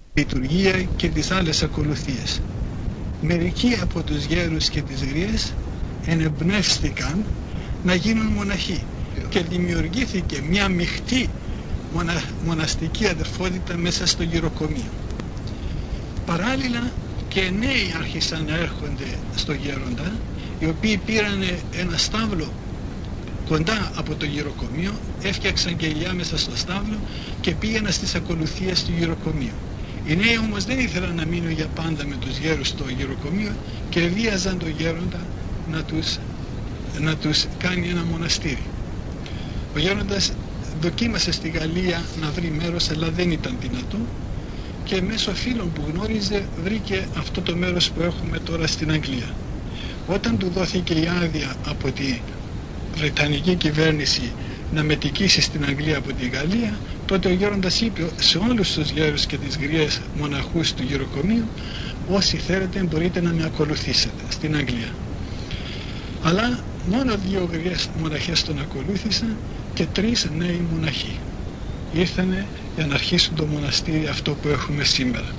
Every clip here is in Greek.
λειτουργία και τις άλλες ακολουθίες. Μερικοί από τους γέρους και τις γριές ενεμπνεύστηκαν να γίνουν μοναχοί και δημιουργήθηκε μια μειχτή μοναστική αδερφότητα μέσα στο γεροκομείο. Παράλληλα και νέοι άρχισαν να έρχονται στο γέροντα, οι οποίοι πήραν ένα στάβλο κοντά από το γεροκομείο, έφτιαξαν κελιά μέσα στο στάβλο και πήγαιναν στις ακολουθίες του γεροκομείου. Οι νέοι όμως δεν ήθελαν να μείνουν για πάντα με τους γέρους στο γεροκομείο και βίαζαν τον γέροντα να τους κάνει ένα μοναστήρι. Ο γέροντας δοκίμασε στη Γαλλία να βρει μέρος, αλλά δεν ήταν δυνατό, και μέσω φίλων που γνώριζε βρήκε αυτό το μέρος που έχουμε τώρα στην Αγγλία. Όταν του δόθηκε η άδεια από τη Βρετανική κυβέρνηση να μετικήσει στην Αγγλία από τη Γαλλία, τότε ο γέροντας είπε σε όλους τους γέρους και τις γριές μοναχούς του γεροκομείου: όσοι θέλετε μπορείτε να με ακολουθήσετε στην Αγγλία. Αλλά μόνο 2 γριές μοναχές τον ακολούθησαν και 3 νέοι μοναχοί ήρθανε για να αρχίσουν το μοναστήρι αυτό που έχουμε σήμερα.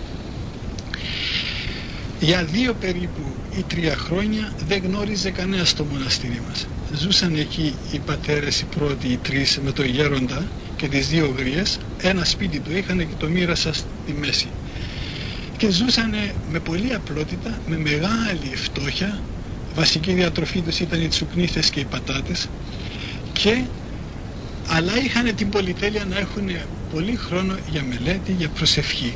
Για 2 περίπου ή 3 χρόνια δεν γνώριζε κανένας το μοναστήρι μας. Ζούσαν εκεί οι πατέρες, οι πρώτοι, οι 3 με το γέροντα και τις 2 γριές. Ένα σπίτι το είχαν και το μοίρασα στη μέση. Και ζούσαν με πολλή απλότητα, με μεγάλη φτώχεια. Βασική διατροφή τους ήταν οι τσουκνίθες και οι πατάτες, αλλά είχαν την πολυτέλεια να έχουν πολύ χρόνο για μελέτη, για προσευχή.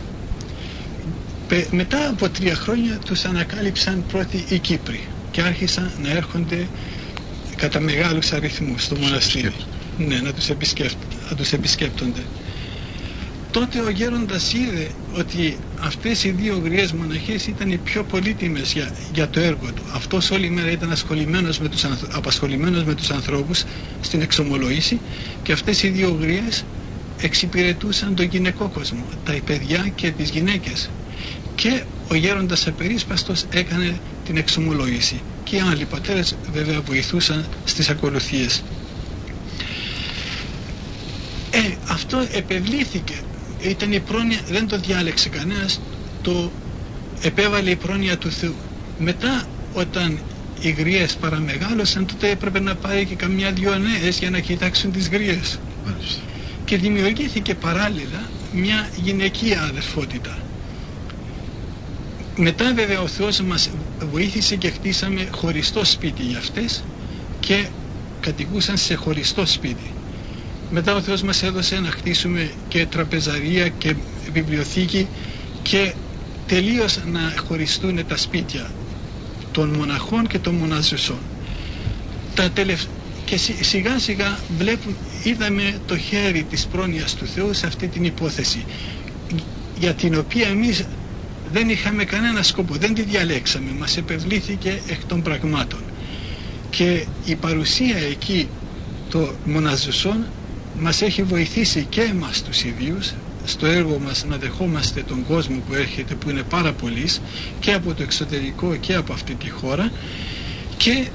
Μετά από 3 χρόνια τους ανακάλυψαν πρώτοι οι Κύπροι και άρχισαν να έρχονται κατά μεγάλους αριθμούς στο μοναστήρι, να τους επισκέπτονται. Τότε ο γέροντας είδε ότι αυτές οι 2 γριές μοναχές ήταν οι πιο πολύτιμες για το έργο του. Αυτός όλη μέρα ήταν απασχολημένος με τους ανθρώπους στην εξομολόγηση, και αυτές οι 2 γριές εξυπηρετούσαν τον γυναικό κόσμο, τα παιδιά και τις γυναίκες. Και ο γέροντας απερίσπαστος έκανε την εξομολόγηση, και οι άλλοι πατέρες βέβαια βοηθούσαν στις ακολουθίες. Αυτό επευλήθηκε, ήταν η πρόνοια, δεν το διάλεξε κανένας, το επέβαλε η πρόνοια του Θεού. Μετά, όταν οι γριές παραμεγάλωσαν, τότε έπρεπε να πάει και καμιά 2 νέες για να κοιτάξουν τις γριές. Και δημιουργήθηκε παράλληλα μια γυναικεία αδερφότητα. Μετά βέβαια ο Θεός μας βοήθησε και χτίσαμε χωριστό σπίτι για αυτές και κατοικούσαν σε χωριστό σπίτι. Μετά ο Θεός μας έδωσε να χτίσουμε και τραπεζαρία και βιβλιοθήκη και τελείως να χωριστούν τα σπίτια των μοναχών και των μοναζουσών. Και σιγά σιγά είδαμε το χέρι της πρόνοιας του Θεού σε αυτή την υπόθεση, για την οποία εμείς δεν είχαμε κανένα σκοπό, δεν τη διαλέξαμε, μας επευλήθηκε εκ των πραγμάτων. Και η παρουσία εκεί των μοναζουσών μας έχει βοηθήσει και εμάς τους ίδιους στο έργο μας να δεχόμαστε τον κόσμο που έρχεται, που είναι πάρα πολλής, και από το εξωτερικό και από αυτή τη χώρα, και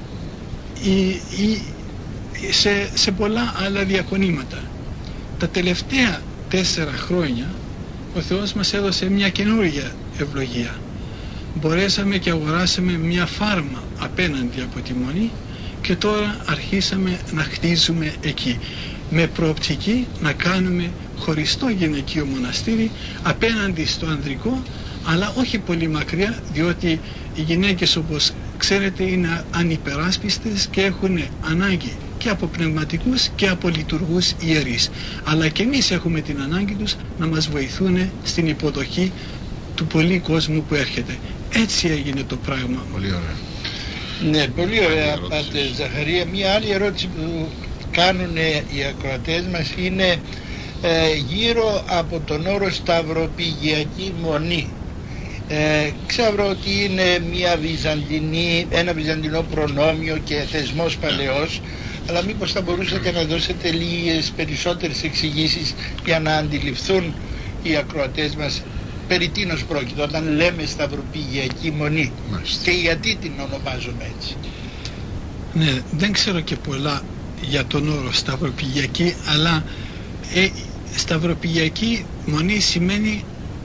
σε πολλά άλλα διακονήματα. Τα τελευταία 4 χρόνια ο Θεός μας έδωσε μια καινούργια ευλογία. Μπορέσαμε και αγοράσαμε μια φάρμα απέναντι από τη Μονή, και τώρα αρχίσαμε να χτίζουμε εκεί, με προοπτική να κάνουμε χωριστό γυναικείο μοναστήρι απέναντι στο ανδρικό, αλλά όχι πολύ μακριά, διότι οι γυναίκες, όπως ξέρετε, είναι ανυπεράσπιστες και έχουν ανάγκη και από πνευματικούς και από λειτουργούς ιερείς, αλλά και εμείς έχουμε την ανάγκη τους να μας βοηθούν στην υποδοχή του πολλή κόσμου που έρχεται. Έτσι έγινε το πράγμα. Πολύ ωραία. Ναι, πολύ ωραία, Πάτερ Ζαχαρία. Μία άλλη ερώτηση που κάνουν οι ακροατές μας είναι γύρω από τον όρο σταυροπηγιακή μονή. Ξέρω ότι είναι ένα βυζαντινό προνόμιο και θεσμός παλαιός, αλλά μήπως θα μπορούσατε να δώσετε λίγες περισσότερες εξηγήσεις για να αντιληφθούν οι ακροατές μας περί τίνος πρόκειται όταν λέμε σταυροπηγιακή μονή. Μάλιστα. Και γιατί την ονομάζουμε έτσι? Ναι, δεν ξέρω και πολλά για τον όρο σταυροπηγιακή, αλλά σταυροπηγιακή μονή σημαίνει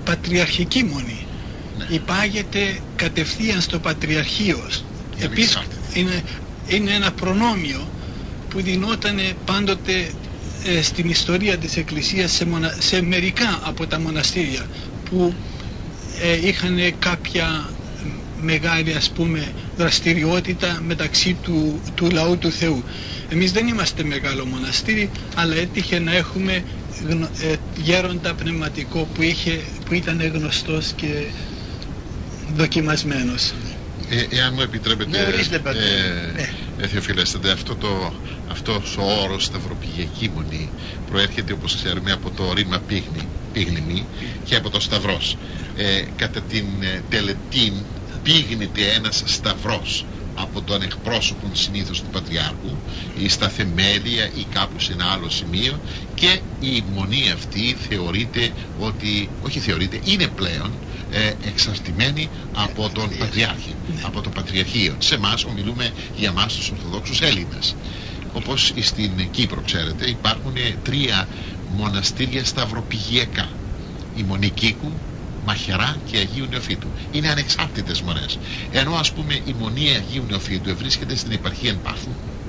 πατριαρχική μονή. Υπάγεται κατευθείαν στο Πατριαρχείο. Επίσης είναι ένα προνόμιο που δινόταν πάντοτε στην ιστορία της Εκκλησίας σε μερικά από τα μοναστήρια που είχαν κάποια μεγάλη, ας πούμε, δραστηριότητα μεταξύ του λαού του Θεού. Εμείς δεν είμαστε μεγάλο μοναστήρι, αλλά έτυχε να έχουμε γέροντα πνευματικό που ήταν γνωστός και δοκιμασμένος. Εάν μου επιτρέπετε, Θεοφιλέστατε, αυτός ο όρος σταυροπηγιακή μονή προέρχεται, όπως ξέρουμε, από το ρήμα πίγνημη και από το σταυρός. Κατά την τελετήν πίγνεται ένας σταυρός από τον εκπρόσωπο συνήθως του Πατριάρχου ή στα θεμέλια ή κάπου σε ένα άλλο σημείο, και η μονή αυτή θεωρείται ότι, όχι θεωρείται, είναι πλέον εξαρτημένη από τον Πατριάρχη, από το Πατριαρχείο. Σε εμάς ομιλούμε για εμάς τους Ορθοδόξους Έλληνες. Όπως στην Κύπρο, ξέρετε, υπάρχουν 3 μοναστήρια σταυροπηγιακά: η Μονή Κίκου, Μαχαιρά και Αγίου Νεοφύτου. Είναι ανεξάρτητες μονές. Ενώ, ας πούμε, η Μονή Αγίου Νεοφύτου βρίσκεται στην επαρχία Πάφου.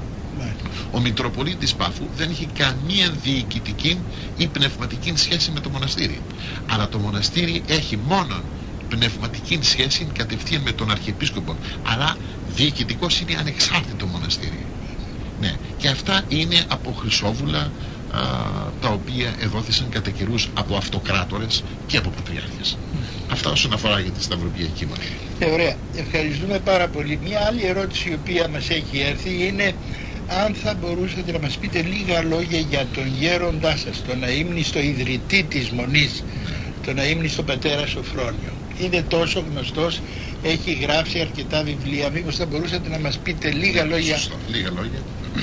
Ο Μητροπολίτης Πάφου δεν έχει καμία διοικητική ή πνευματική σχέση με το μοναστήρι, αλλά το μοναστήρι έχει μόνο πνευματική σχέση κατευθείαν με τον Αρχιεπίσκοπο, αλλά διοικητικός είναι ανεξάρτητο μοναστήρι. Ναι, και αυτά είναι από χρυσόβουλα τα οποία εδόθησαν κατά καιρούς από αυτοκράτορες και από πατριάρχες. Αυτά όσον αφορά για τη σταυροπηγιακή μονή. Ωραία, ευχαριστούμε πάρα πολύ. Μια άλλη ερώτηση η οποία μας έχει έρθει είναι αν θα μπορούσατε να μας πείτε λίγα λόγια για τον γέροντά σας, τον αείμνηστο ιδρυτή της μονής, τον αείμνηστο πατέρα Σοφρόνιο. Είναι τόσο γνωστός, έχει γράψει αρκετά βιβλία. Μήπως θα μπορούσατε να μας πείτε λίγα λόγια? Σωστό, λίγα λόγια.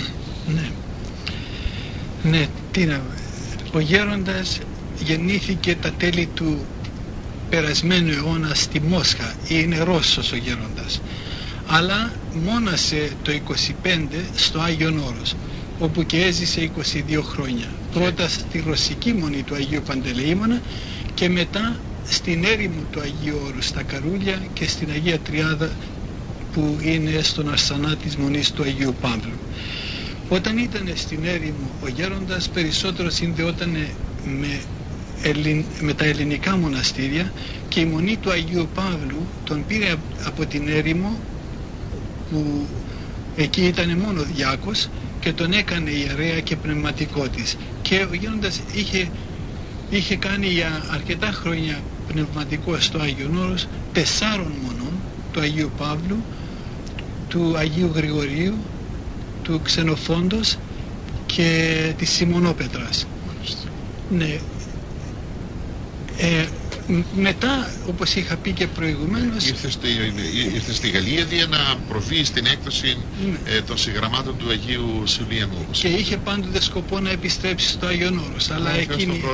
Ναι, ο γέροντας γεννήθηκε τα τέλη του περασμένου αιώνα στη Μόσχα. Είναι Ρώσος ο γέροντας, αλλά μόνασε το 25 στο Άγιον Όρος, όπου και έζησε 22 χρόνια. Πρώτα στη Ρωσική Μονή του Αγίου Παντελεήμωνα και μετά στην έρημο του Αγίου Όρου στα Καρούλια και στην Αγία Τριάδα που είναι στον Αρσανά της Μονής του Αγίου Παύλου. Όταν ήταν στην έρημο ο γέροντας περισσότερο συνδεόταν με τα ελληνικά μοναστήρια, και η Μονή του Αγίου Παύλου τον πήρε από την έρημο, που εκεί ήταν μόνο διάκος, και τον έκανε ιερέα και πνευματικό της. Και ο γέροντας είχε κάνει για αρκετά χρόνια πνευματικό στο Άγιον Όρος 4 μονών, του Αγίου Παύλου, του Αγίου Γρηγορίου, του Ξενοφόντος και της Σιμωνόπετρας. Ναι. Μετά, όπως είχα πει και προηγουμένως, ήρθε στη Γαλλία για να προβεί στην έκδοση των συγγραμμάτων του Αγίου Σουλιανού, και είχε πάντοτε σκοπό να επιστρέψει στο Άγιον Όρος, αλλά εκείνη...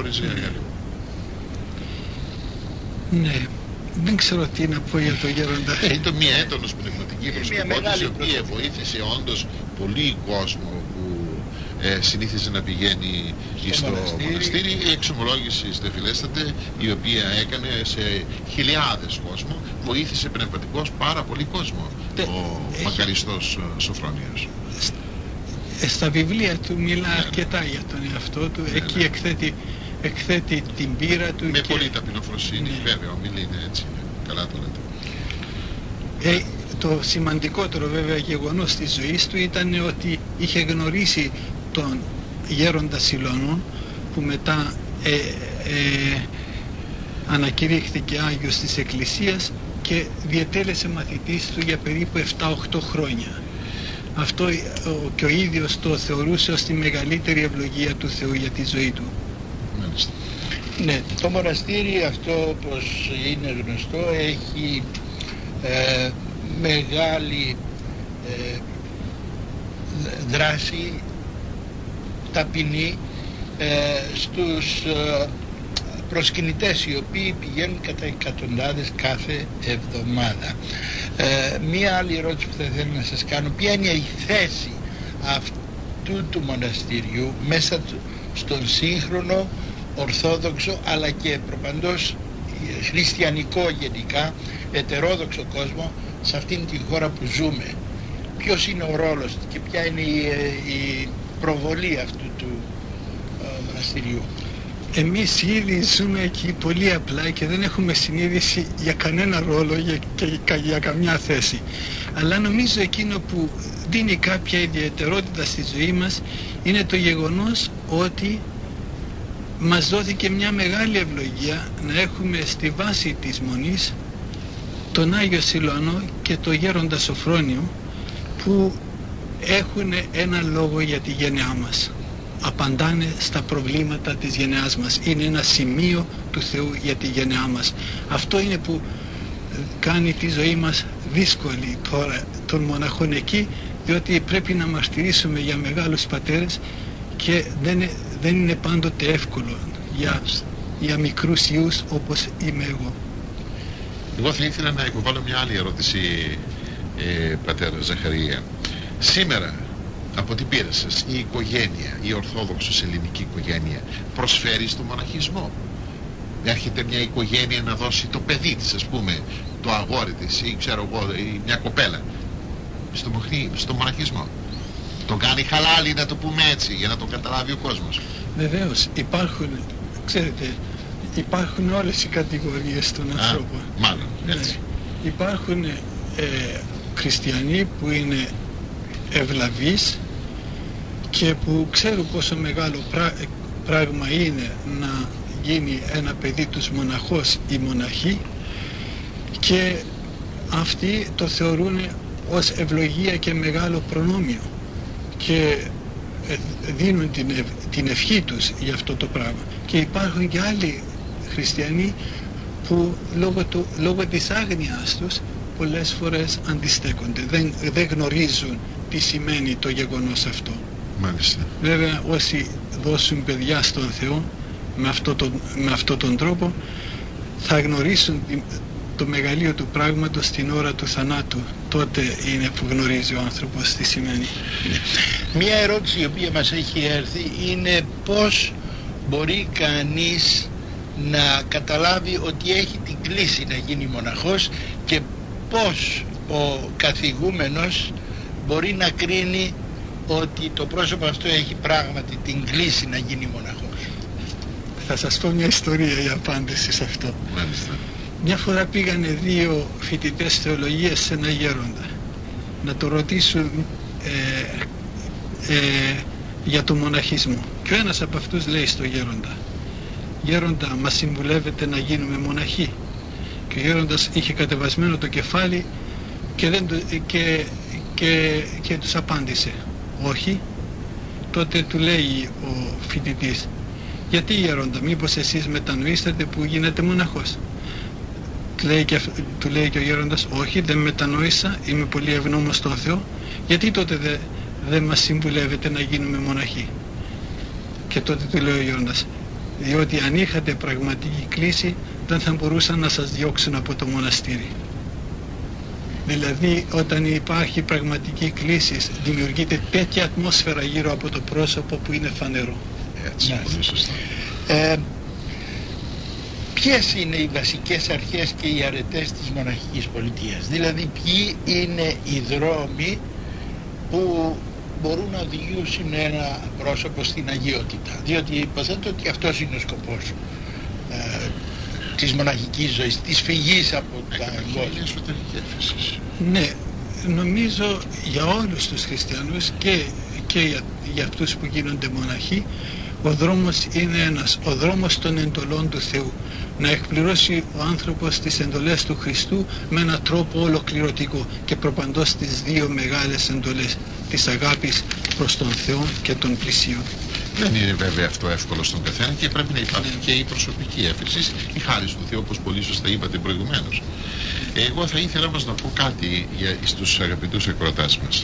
Ναι, δεν ξέρω τι να πω για το γέροντα. Ήταν μια έντονος πνευματική προσωπικότητα, η οποία βοήθησε όντως πολύ κόσμο που συνήθιζε να πηγαίνει στο μοναστήρι. Η εξομολόγηση, Στεφιλέστατε, η οποία έκανε σε χιλιάδες κόσμο, βοήθησε πνευματικός πάρα πολύ κόσμο ο μακαριστός Σοφρόνιος. Στα βιβλία του μιλά αρκετά για τον εαυτό του. Εκεί εκθέτει την πείρα του με πολύ ταπεινοφροσύνη. Βέβαια, ομιλεί, έτσι, καλά το λέτε. Το σημαντικότερο βέβαια γεγονός της ζωής του ήταν ότι είχε γνωρίσει τον γέροντα Σιλωνών, που μετά ανακηρύχθηκε Άγιος της Εκκλησίας και διετέλεσε μαθητής του για περίπου 7-8 χρόνια. Αυτό και ο ίδιος το θεωρούσε ως τη μεγαλύτερη ευλογία του Θεού για τη ζωή του. Ναι, το μοναστήρι αυτό, όπως είναι γνωστό, έχει μεγάλη δράση ταπεινή στους προσκυνητές, οι οποίοι πηγαίνουν κατά εκατοντάδες κάθε εβδομάδα. Μία άλλη ερώτηση που θα ήθελα να σας κάνω: ποια είναι η θέση αυτού του μοναστηριού μέσα στον σύγχρονο ορθόδοξο αλλά και προπαντός χριστιανικό γενικά, ετερόδοξο κόσμο σε αυτήν τη χώρα που ζούμε. Ποιος είναι ο ρόλος και ποια είναι η προβολή αυτού του μοναστηριού? Εμείς ήδη ζούμε εκεί πολύ απλά και δεν έχουμε συνείδηση για κανένα ρόλο και για καμιά θέση. Αλλά νομίζω εκείνο που δίνει κάποια ιδιαιτερότητα στη ζωή μας είναι το γεγονός ότι μας δόθηκε μια μεγάλη ευλογία να έχουμε στη βάση της Μονής τον Άγιο Σιλωανό και τον Γέροντα Σοφρόνιο, που έχουν ένα λόγο για τη γενεά μας. Απαντάνε στα προβλήματα της γενεάς μας. Είναι ένα σημείο του Θεού για τη γενεά μας. Αυτό είναι που κάνει τη ζωή μας δύσκολη τώρα των μοναχών εκεί, διότι πρέπει να μαρτυρήσουμε για μεγάλους πατέρες και δεν είναι πάντοτε εύκολο για μικρούς ιούς όπως είμαι εγώ. Εγώ θα ήθελα να υποβάλω μια άλλη ερώτηση, πατέρα Ζαχαρία. Σήμερα, από την πείρα σας, η οικογένεια, η ορθόδοξος ελληνική οικογένεια προσφέρει στο μοναχισμό? Έρχεται μια οικογένεια να δώσει το παιδί της, ας πούμε, το αγόρι της ή ξέρω εγώ, ή μια κοπέλα στο μοναχισμό? Τον κάνει χαλάλι, να το πούμε έτσι, για να το καταλάβει ο κόσμος. Βεβαίως υπάρχουν, ξέρετε, υπάρχουν όλες οι κατηγορίες των ανθρώπων. Μάλλον, έτσι. Ναι. Υπάρχουν χριστιανοί που είναι ευλαβείς και που ξέρουν πόσο μεγάλο πράγμα είναι να γίνει ένα παιδί τους μοναχός ή μοναχή, και αυτοί το θεωρούν ως ευλογία και μεγάλο προνόμιο και δίνουν την ευχή τους για αυτό το πράγμα. Και υπάρχουν και άλλοι χριστιανοί που λόγω της άγνοιας τους πολλές φορές αντιστέκονται, δεν γνωρίζουν τι σημαίνει το γεγονός αυτό. Μάλιστα. Βέβαια όσοι δώσουν παιδιά στον Θεό με αυτόν τον τρόπο θα γνωρίσουν το μεγαλείο του πράγματος στην ώρα του θανάτου. Τότε είναι που γνωρίζει ο άνθρωπος τι σημαίνει. Μία ερώτηση η οποία μας έχει έρθει είναι πώς μπορεί κανείς να καταλάβει ότι έχει την κλίση να γίνει μοναχός και πώς ο καθηγούμενος μπορεί να κρίνει ότι το πρόσωπο αυτό έχει πράγματι την κλίση να γίνει μοναχός. Θα σας πω μια ιστορία για απάντηση σε αυτό. Μάλιστα. Μια φορά πήγανε δύο φοιτητές θεολογίας σε ένα γέροντα να το ρωτήσουν για το μοναχισμό, και ο ένας από αυτούς λέει στο γέροντα: «Γέροντα, μας συμβουλεύετε να γίνουμε μοναχοί?» Και ο γέροντας είχε κατεβασμένο το κεφάλι και τους απάντησε όχι. Τότε του λέει ο φοιτητής: «Γιατί, γέροντα, μήπως εσείς μετανοήσατε που γίνετε μοναχός?» Του λέει και ο γέροντας: «Όχι, δεν μετανόησα, είμαι πολύ ευγνώμων στον Θεό. Γιατί τότε δεν μας συμβουλεύετε να γίνουμε μοναχοί?» Και τότε του λέει ο γέροντας: «Διότι αν είχατε πραγματική κλίση δεν θα μπορούσαν να σας διώξουν από το μοναστήρι». Δηλαδή όταν υπάρχει πραγματική κλίση δημιουργείται τέτοια ατμόσφαιρα γύρω από το πρόσωπο που είναι φανερό. Έτσι, πολύ σωστά. Ποιες είναι οι βασικές αρχές και οι αρετές της μοναχικής πολιτείας? Δηλαδή ποιοι είναι οι δρόμοι που μπορούν να οδηγήσουν ένα πρόσωπο στην αγιότητα? Διότι υποθέτω ότι αυτός είναι ο σκοπός της μοναχικής ζωής, της φυγής από τα εγκόσμια. Ναι, νομίζω για όλους τους χριστιανούς και για αυτούς που γίνονται μοναχοί, ο δρόμος είναι ένας, ο δρόμος των εντολών του Θεού. Να εκπληρώσει ο άνθρωπος τις εντολές του Χριστού με έναν τρόπο ολοκληρωτικό και προπαντός τις δύο μεγάλες εντολές της αγάπης προς τον Θεό και τον πλησίον. Δεν είναι βέβαια αυτό εύκολο στον καθένα και πρέπει να υπάρχει και η προσωπική έφεση, η χάρη του Θεού, όπως πολύ σωστά είπατε προηγουμένως. Εγώ θα ήθελα όμως να πω κάτι στους αγαπητούς ακροατάς μας.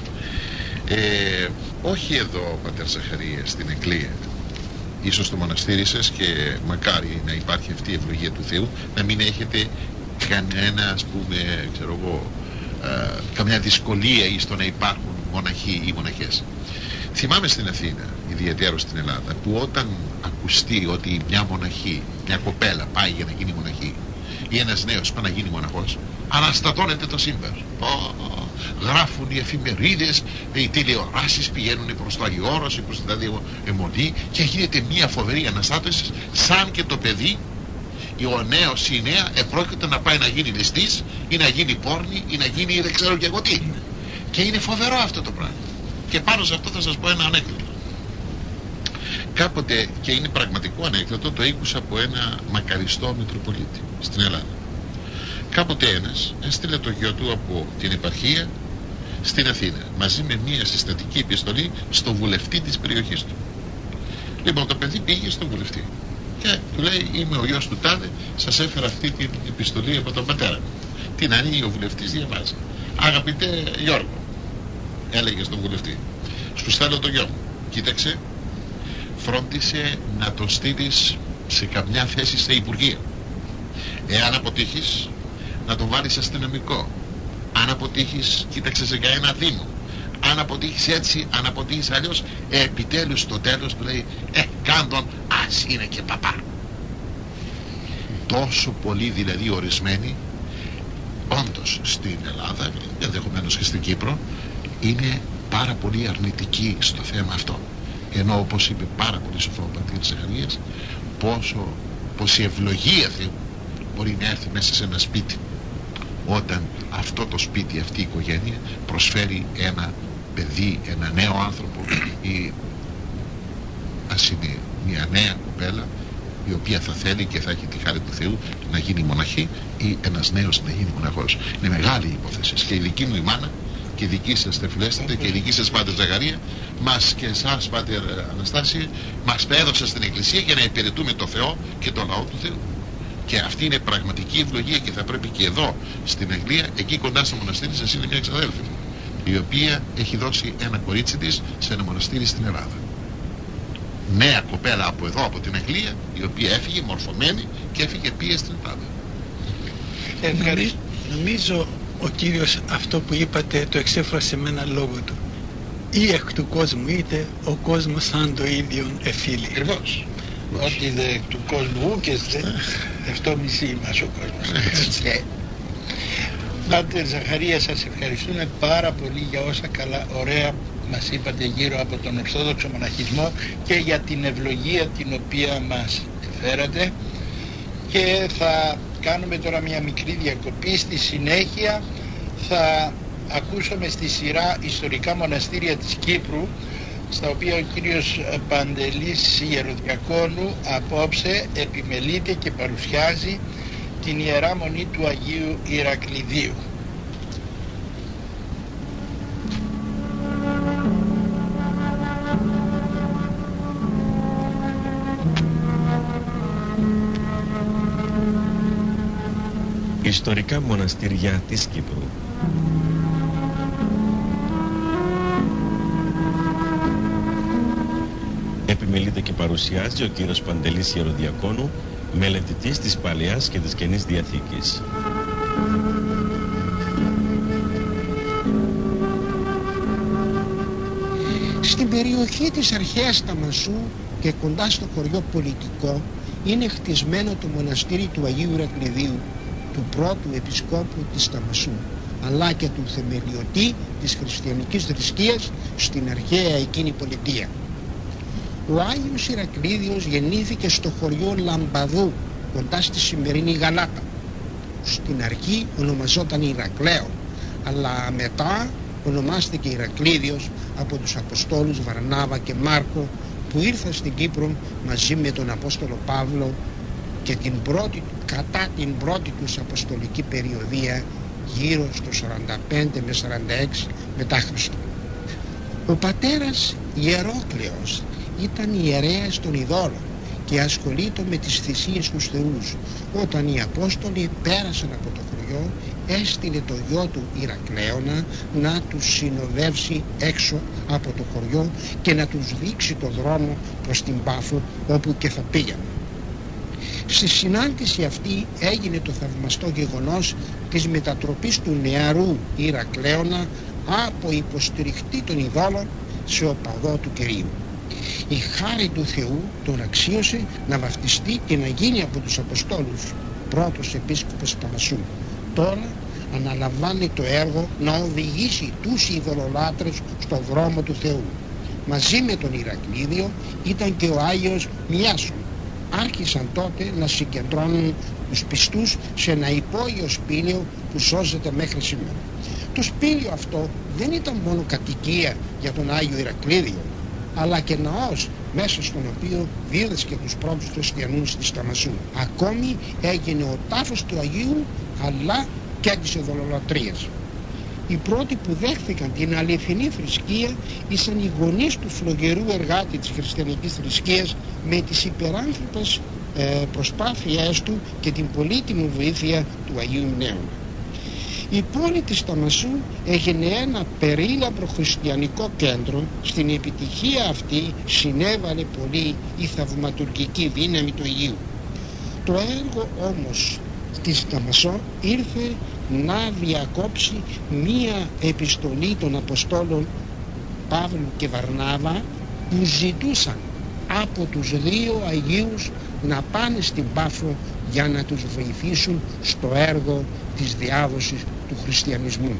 Όχι εδώ, πατέρ Ζαχαρία, στην Εκκλία, ίσως στο μοναστήρι σας, και μακάρι να υπάρχει αυτή η ευλογία του Θεού, να μην έχετε κανένα, ας πούμε, ξέρω εγώ, καμιά δυσκολία ή στο να υπάρχουν μοναχοί ή μοναχές. Θυμάμαι στην Αθήνα, ιδιαίτερα στην Ελλάδα, που όταν ακουστεί ότι μια μοναχή, μια κοπέλα πάει για να γίνει μοναχή, ή ένας νέος πάει να γίνει μοναχός, αναστατώνεται το σύμπαν. Γράφουν οι εφημερίδες, οι τηλεοράσεις πηγαίνουν προς το Άγιο Όρος ή προς την αιμονή και γίνεται μια φοβερή αναστάτωση, σαν και το παιδί, ο νέος ή η νέα επρόκειται να πάει να γίνει ληστής ή να γίνει πόρνη ή να γίνει δεν ξέρω και εγώ τι. Και είναι φοβερό αυτό το πράγμα. Και πάνω σε αυτό θα σας πω ένα ανέκδοτο. Κάποτε, και είναι πραγματικό ανέκδοτο, το ήκουσα από ένα μακαριστό Μητροπολίτη στην Ελλάδα. Κάποτε ένας έστειλε το γιο του από την επαρχία στην Αθήνα μαζί με μια συστατική επιστολή στο βουλευτή της περιοχής του. Λοιπόν, το παιδί πήγε στον βουλευτή και του λέει: είμαι ο γιος του τάδε, σας έφερα αυτή την επιστολή από τον πατέρα μου. Την ανοίγει ο βουλευτής, διαβάζει. Αγαπητέ Γιώργο, έλεγε στον βουλευτή, σου στέλνω το γιο μου, κοίταξε, φρόντισε να το στείλεις σε καμιά θέση σε υπουργεία. Εάν αποτύχεις, να τον βάλεις αστυνομικό. Αν αποτύχεις, κοίταξε σε κανένα δήμο. Αν αποτύχεις έτσι, αν αποτύχεις αλλιώς, επιτέλους στο τέλος του λέει: κάντον, ας είναι και παπά. Τόσο πολύ δηλαδή ορισμένοι, όντως στην Ελλάδα, ενδεχομένως και στην Κύπρο, είναι πάρα πολύ αρνητικοί στο θέμα αυτό. Ενώ όπως είπε πάρα πολύ σοφό ο πατήρ Ζαχαρίας, πόση ευλογία Θεού μπορεί να έρθει μέσα σε ένα σπίτι όταν αυτό το σπίτι, αυτή η οικογένεια προσφέρει ένα παιδί, ένα νέο άνθρωπο, ή ας είναι μια νέα κοπέλα η οποία θα θέλει και θα έχει τη χάρη του Θεού να γίνει μοναχή, ή ένας νέος να γίνει μοναχός. Είναι μεγάλη υπόθεση. Και η δική μου η μάνα και η δική σας Τεφιλέστατε και η δική σας πάτερ Ζαχαρία μας και εσάς πάτερ Αναστάση μας έδωσε στην Εκκλησία για να υπηρετούμε το Θεό και το λαό του Θεού. Και αυτή είναι πραγματική ευλογία και θα πρέπει και εδώ στην Αγγλία, εκεί κοντά στο μοναστήρι σας είναι μια εξαδέλφη μου, η οποία έχει δώσει ένα κορίτσι της σε ένα μοναστήρι στην Ελλάδα. Νέα κοπέλα από εδώ, από την Αγγλία, η οποία έφυγε μορφωμένη και έφυγε πήγε στην Ελλάδα. Νομίζω ο κύριος αυτό που είπατε το εξέφρασε με ένα λόγο του. Ή εκ του κόσμου είτε ο κόσμος σαν το ίδιο εφίλει. Ακριβώς. Ότι δε εκ του κόσμου ούκεστε, αυτό μισεί μας ο κόσμος. Πάτερ Ζαχαρία, σας ευχαριστούμε πάρα πολύ για όσα καλά ωραία μας είπατε γύρω από τον Ορθόδοξο μοναχισμό και για την ευλογία την οποία μας φέρατε. Και θα κάνουμε τώρα μια μικρή διακοπή. Στη συνέχεια θα ακούσουμε στη σειρά ιστορικά μοναστήρια της Κύπρου, στα οποία ο κύριος Παντελής Ιεροδιακόνου απόψε επιμελείται και παρουσιάζει την Ιερά Μονή του Αγίου Ηρακλειδίου. Ιστορικά μοναστήρια της Κύπρου. Επιμελείται και παρουσιάζει ο κύριος Παντελής Ιεροδιακόνου, μελετητής της Παλαιάς και της Καινής Διαθήκης. Στην περιοχή της αρχαίας Ταμασού και κοντά στο χωριό Πολιτικό είναι χτισμένο το μοναστήρι του Αγίου Ηρακλειδίου, του πρώτου επισκόπου της Ταμασού, αλλά και του θεμελιωτή της χριστιανικής θρησκείας στην αρχαία εκείνη πολιτεία. Ο Άγιος Ηρακλίδιος γεννήθηκε στο χωριό Λαμπαδού, κοντά στη σημερινή Γαλάτα. Στην αρχή ονομαζόταν Ηρακλέο, αλλά μετά ονομάστηκε Ηρακλίδιος από τους Αποστόλους Βαρνάβα και Μάρκο, που ήρθαν στην Κύπρο μαζί με τον Απόστολο Παύλο και κατά την πρώτη τους αποστολική περιοδία γύρω στο 45 με 46 μετά Χριστό. Ο πατέρας Ιερόκλεος ήταν ιερέας των ειδόλων και ασχολείται με τις θυσίες στους θεούς. Όταν οι Απόστολοι πέρασαν από το χωριό, έστειλε το γιο του Ηρακλέωνα να τους συνοδεύσει έξω από το χωριό και να τους δείξει το δρόμο προς την Πάφο, όπου και θα πήγαινε. Στη συνάντηση αυτή έγινε το θαυμαστό γεγονός της μετατροπής του νεαρού Ηρακλέωνα από υποστηριχτή των ειδόλων σε οπαδό του Κυρίου. Η χάρη του Θεού τον αξίωσε να βαφτιστεί και να γίνει από τους Αποστόλους πρώτος επίσκοπος Ταμασού. Τώρα αναλαμβάνει το έργο να οδηγήσει τους ειδωλολάτρες στον δρόμο του Θεού. Μαζί με τον Ηρακλήδιο ήταν και ο Άγιος Μιάσον. Άρχισαν τότε να συγκεντρώνουν τους πιστούς σε ένα υπόγειο σπήλαιο που σώζεται μέχρι σήμερα. Το σπήλαιο αυτό δεν ήταν μόνο κατοικία για τον Άγιο Ηρακλήδιο, αλλά και ναός μέσα στον οποίο δίδασκε τους πρώτους χριστιανούς της Ταμασού. Ακόμη έγινε ο τάφος του Αγίου, αλλά και της ειδωλολατρίας. Οι πρώτοι που δέχθηκαν την αληθινή θρησκεία ήσαν οι γονείς του φλογερού εργάτη της χριστιανικής θρησκείας, με τις υπεράνθρωπες προσπάθειές του και την πολύτιμη βοήθεια του Αγίου Μνέωνα. Η πόλη της Ταμασού έγινε ένα περίλαμπρο χριστιανικό κέντρο. Στην επιτυχία αυτή συνέβαλε πολύ η θαυματουργική δύναμη του Αγίου. Το έργο όμως της Ταμασό ήρθε να διακόψει μία επιστολή των Αποστόλων Παύλου και Βαρνάβα, που ζητούσαν από τους δύο Αγίους να πάνε στην Πάφο για να τους βοηθήσουν στο έργο της διάδοσης του χριστιανισμού.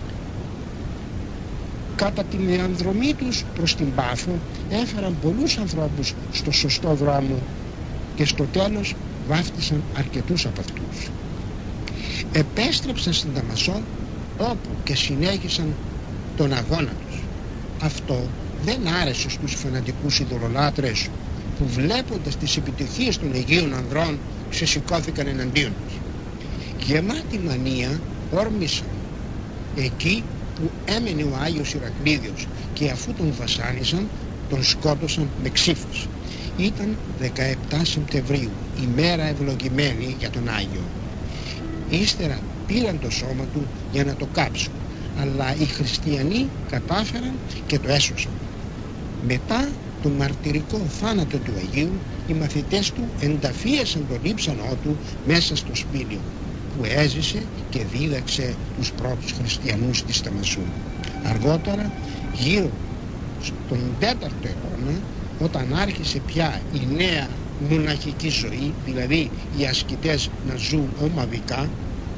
Κατά τη διαδρομή τους προς την Πάφο έφεραν πολλούς ανθρώπους στο σωστό δρόμο και στο τέλος βάφτισαν αρκετούς από αυτούς. Επέστρεψαν στην Ταμασό, όπου και συνέχισαν τον αγώνα τους. Αυτό δεν άρεσε στους φανατικούς ειδωλολάτρες, που βλέποντας τις επιτυχίες των Αγίων Ανδρών ξεσηκώθηκαν εναντίον τους. Γεμάτοι μανία όρμησαν εκεί που έμενε ο Άγιος Ηρακλήδιος, και αφού τον βασάνισαν τον σκότωσαν με ξύφος. Ήταν 17 Σεπτεμβρίου, ημέρα ευλογημένη για τον Άγιο. Ύστερα πήραν το σώμα του για να το κάψουν, αλλά οι χριστιανοί κατάφεραν και το έσωσαν. Μετά τον μαρτυρικό θάνατο του Αγίου, οι μαθητές του ενταφίασαν τον λείψανό του μέσα στο σπήλαιο, που έζησε και δίδαξε τους πρώτους χριστιανούς της Ταμασού. Αργότερα, γύρω στον 4ο αιώνα, όταν άρχισε πια η νέα μοναχική ζωή, δηλαδή οι ασκητές να ζουν ομαδικά,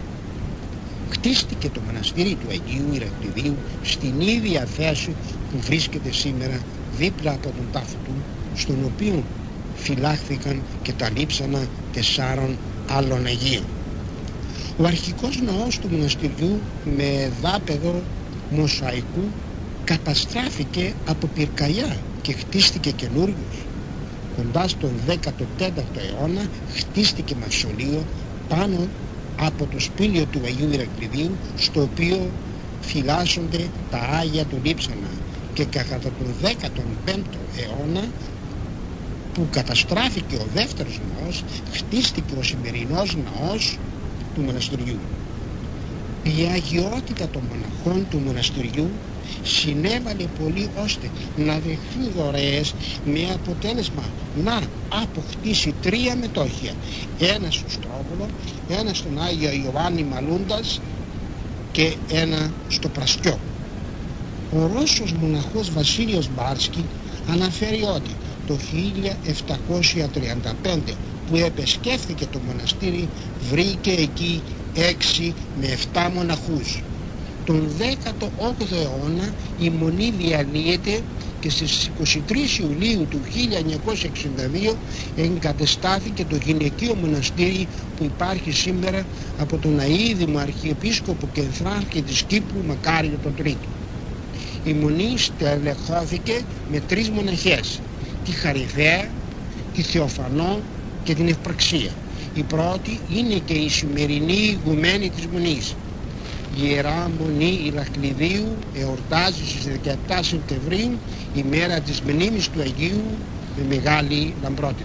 χτίστηκε το μοναστήρι του Αγίου Ηρακληδίου στην ίδια θέση που βρίσκεται σήμερα δίπλα από τον τάφο του, στον οποίο φυλάχθηκαν και τα λείψανα 4 άλλων Αγίων. Ο αρχικός ναός του μοναστηριού, με δάπεδο μοσαϊκού, καταστράφηκε από πυρκαγιά και χτίστηκε καινούριος. Κοντά στον 14ο αιώνα χτίστηκε μαυσολείο πάνω από το σπήλαιο του Αγίου Ηρακληδίου, στο οποίο φυλάσσονται τα Άγια του Λείψανα, και κατά τον 15ο αιώνα, που καταστράφηκε ο δεύτερος ναός, χτίστηκε ο σημερινός ναός του μοναστηριού. Η αγιότητα των μοναχών του μοναστηριού συνέβαλε πολύ ώστε να δεχθεί δωρεές, με αποτέλεσμα να αποκτήσει 3 μετόχια, ένα στο Στρόβολο, ένα στον Άγιο Ιωάννη Μαλούντας και ένα στο Πρασκιό. Ο Ρώσος μοναχός Βασίλειος Μπάρσκι αναφέρει ότι το 1735 που επισκέφθηκε το μοναστήρι βρήκε εκεί 6 με 7 μοναχούς. Τον 18ο αιώνα η μονή διαλύεται και στις 23 Ιουλίου του 1962 εγκατεστάθηκε το γυναικείο μοναστήρι που υπάρχει σήμερα από τον αείδημο Αρχιεπίσκοπο και Ενθράρχη της Κύπρου Μακάριο τον Τρίτο. Η μονή στελεχώθηκε με 3 μοναχές, τη Χαριθέα, τη Θεοφανό και την Ευπραξία. Η πρώτη είναι και η σημερινή ηγουμένη της μονής. Η Ιερά Μονή Ηρακληδίου εορτάζει στις 17 Σεπτεμβρίου, ημέρα της μνήμης του Αγίου, με μεγάλη λαμπρότητα.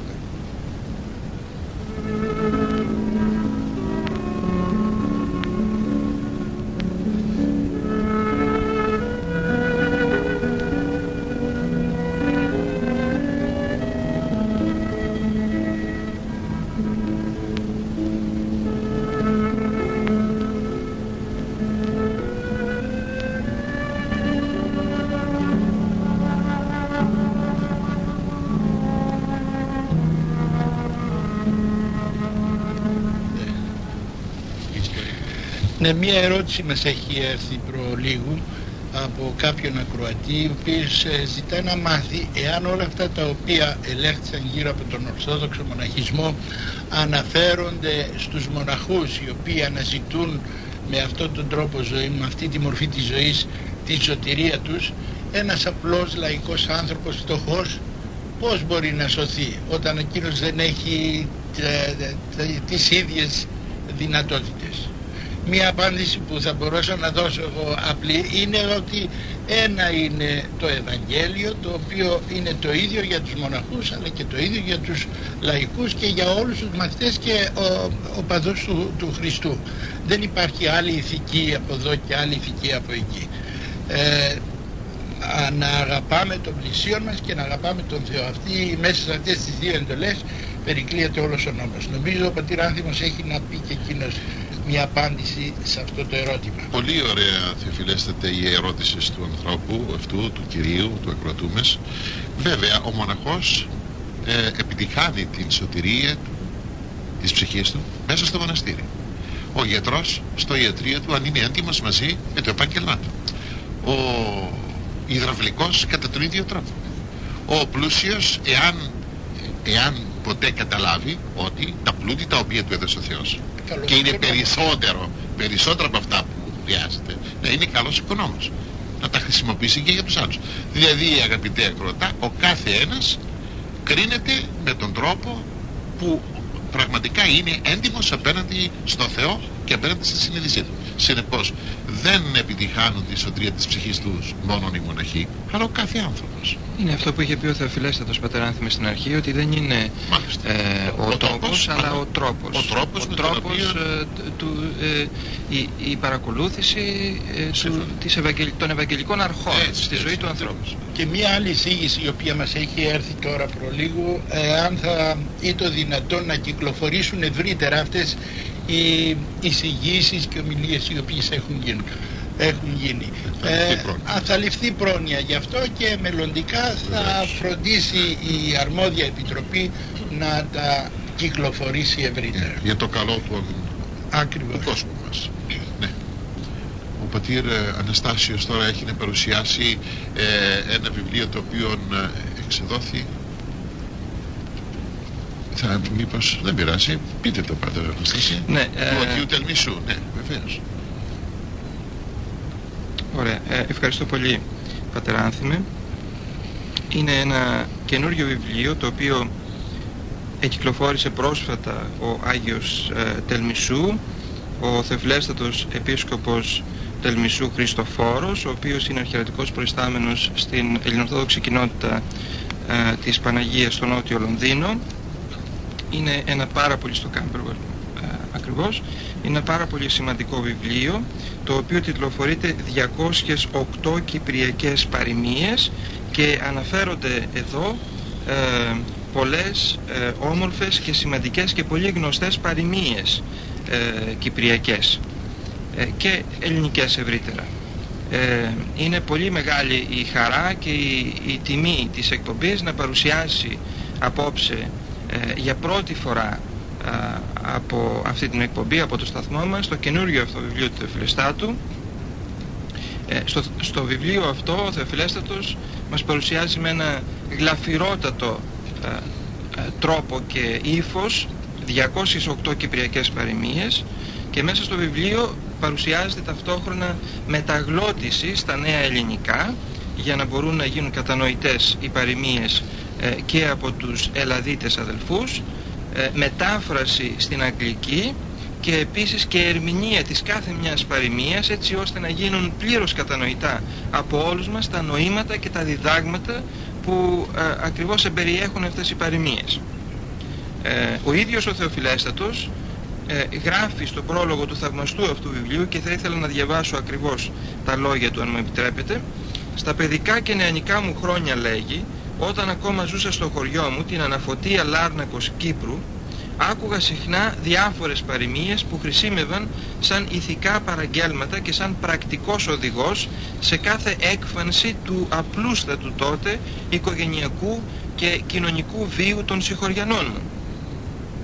Ναι, μία ερώτηση μας έχει έρθει προλίγου από κάποιον ακροατή, ο οποίος ζητά να μάθει εάν όλα αυτά τα οποία ελέγχθησαν γύρω από τον Ορθόδοξο μοναχισμό αναφέρονται στους μοναχούς οι οποίοι αναζητούν με αυτόν τον τρόπο ζωή, με αυτή τη μορφή της ζωής, τη σωτηρία τους. Ένας απλός λαϊκός άνθρωπος φτωχός πώς μπορεί να σωθεί όταν εκείνος δεν έχει τις ίδιες δυνατότητες? Μία απάντηση που θα μπορούσα να δώσω εγώ απλή είναι ότι ένα είναι το Ευαγγέλιο, το οποίο είναι το ίδιο για τους μοναχούς αλλά και το ίδιο για τους λαϊκούς και για όλους τους μαθητές και οπαδούς του Χριστού. Δεν υπάρχει άλλη ηθική από εδώ και άλλη ηθική από εκεί. Να αγαπάμε τον πλησίον μας και να αγαπάμε τον Θεό. Μέσα σε αυτές τις δύο εντολές περικλείεται όλος ο νόμος. Νομίζω ο πατήρ Άνθιμος έχει να πει και εκείνος μια απάντηση σε αυτό το ερώτημα. Πολύ ωραία, Θεοφιλέστατε, η ερώτηση του ανθρώπου αυτού, του κυρίου, του ακροατούμες. Βέβαια, ο μοναχός επιτυχάνει την σωτηρία της ψυχής του μέσα στο μοναστήρι. Ο γιατρός στο ιατρείο του, αν είναι έντιμος μαζί με το επάγγελμά του. Ο υδραυλικός κατά τον ίδιο τρόπο. Ο πλούσιος, εάν ποτέ καταλάβει ότι τα πλούτη τα οποία του έδωσε ο Θεός και είναι περισσότερο από αυτά που χρειάζεται, να είναι καλός οικονόμος, να τα χρησιμοποιήσει και για τους άλλους. Δηλαδή, αγαπητέ ακροατά, ο κάθε ένας κρίνεται με τον τρόπο που πραγματικά είναι έντιμος απέναντι στο Θεό και απέναντι στη συνείδησή του. Συνεπώς, δεν επιτυχάνουν τη σωτηρία της ψυχής τους μόνο οι μοναχοί, αλλά ο κάθε άνθρωπος. Είναι αυτό που είχε πει ο Θεοφιλέστατος πατέρ Άνθιμε στην αρχή, ότι δεν είναι ο τόπος, αλλά ο τρόπος. Ο τρόπος η παρακολούθηση των Ευαγγελικών αρχών στη ζωή του ανθρώπου. Και μία άλλη εισήγηση η οποία μας έχει έρθει τώρα προλίγου, αν θα είναι δυνατόν να κυκλοφορήσουν ευρύτερα αυτές οι εισηγήσεις και ομιλίες οι οποίες έχουν γίνει. Θα ληφθεί πρόνοια γι' αυτό και μελλοντικά θα φροντίσει η αρμόδια επιτροπή να τα κυκλοφορήσει ευρύτερα. Για το καλό του κόσμου μας. Ναι. Ο πατήρ Αναστάσιος τώρα έχει να παρουσιάσει ένα βιβλίο το οποίο εξεδόθη. Μήπως δεν πειράζει, πείτε το πατήρ Αναστάσιο. Ναι, του Αγίου Τελμισού. Ναι, βεβαίως. Ωραία, ευχαριστώ πολύ πατέρ Άνθιμε. Είναι ένα καινούριο βιβλίο το οποίο εκυκλοφόρησε πρόσφατα ο Άγιος Τελμισού, ο Θεοφιλέστατος Επίσκοπος Τελμισού Χριστοφόρος, ο οποίος είναι αρχιερατικός προϊστάμενος στην ελληνοορθόδοξη κοινότητα της Παναγίας στο Νότιο Λονδίνο. Είναι ένα πάρα πολύ στο Κάμπερβελ ακριβώς. Είναι ένα πάρα πολύ σημαντικό βιβλίο, το οποίο τιτλοφορείται 208 κυπριακές παροιμίες και αναφέρονται εδώ πολλές όμορφες και σημαντικές και πολύ γνωστές παροιμίες κυπριακές και ελληνικές ευρύτερα. Είναι πολύ μεγάλη η χαρά και η τιμή της εκπομπής να παρουσιάσει απόψε για πρώτη φορά από αυτή την εκπομπή, από το σταθμό μας, το καινούριο αυτό βιβλίο του Θεοφιλεστάτου. Στο βιβλίο αυτό ο Θεοφιλέστατος μας παρουσιάζει με ένα γλαφυρότατο τρόπο και ύφος 208 κυπριακές παροιμίες, και μέσα στο βιβλίο παρουσιάζεται ταυτόχρονα μεταγλώτηση στα νέα ελληνικά για να μπορούν να γίνουν κατανοητές οι παροιμίες και από τους Ελλαδίτες αδελφούς, μετάφραση στην αγγλική και επίσης και ερμηνεία της κάθε μιας παροιμίας, έτσι ώστε να γίνουν πλήρως κατανοητά από όλους μας τα νοήματα και τα διδάγματα που ακριβώς εμπεριέχουν αυτές οι παροιμίες. Ο ίδιος ο Θεοφιλέστατος γράφει στο πρόλογο του θαυμαστού αυτού βιβλίου, και θα ήθελα να διαβάσω ακριβώς τα λόγια του, αν μου επιτρέπετε. «Στα παιδικά και νεανικά μου χρόνια», λέγει, «όταν ακόμα ζούσα στο χωριό μου, την Αναφωτία Λάρνακος Κύπρου, άκουγα συχνά διάφορες παροιμίες που χρησίμευαν σαν ηθικά παραγγέλματα και σαν πρακτικός οδηγός σε κάθε έκφανση του απλούστατου τότε οικογενειακού και κοινωνικού βίου των συγχωριανών μου.